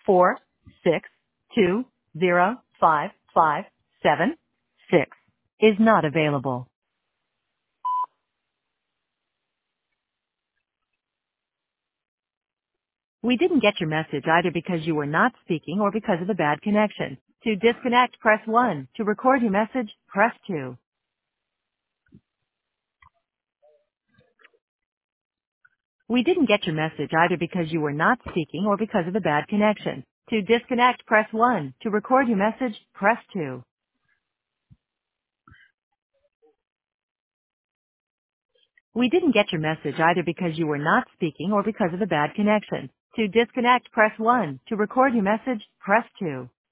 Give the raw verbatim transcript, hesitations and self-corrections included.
four six two zero five five seven six is not available. We didn't get your message either because you were not speaking or because of a bad connection. To disconnect, press one. To record your message, press two. We didn't get your message either because you were not speaking or because of a bad connection. To disconnect, press one. To record your message, press two. We didn't get your message either because you were not speaking or because of a bad connection. To disconnect, press one. To record your message, press two.